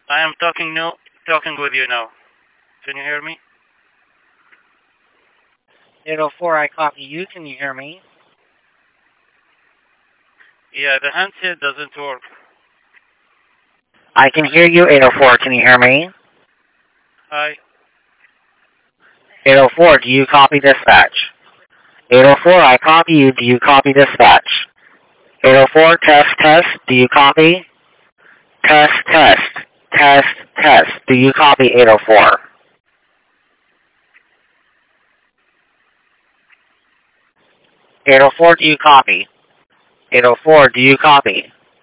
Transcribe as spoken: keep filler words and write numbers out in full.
I am talking no, talking with you now. Can you hear me? eight oh four, I copy you. Can you hear me? Yeah, the handset doesn't work. I can hear you, eight oh four. Can you hear me? Hi. eight oh four, do you copy dispatch? eight oh four, I copy you. Do you copy dispatch? eight oh four, test, test. Do you copy? Test, test. Test, test. Do you copy, eight oh four? eight oh four, do you copy? eight oh four, do you copy?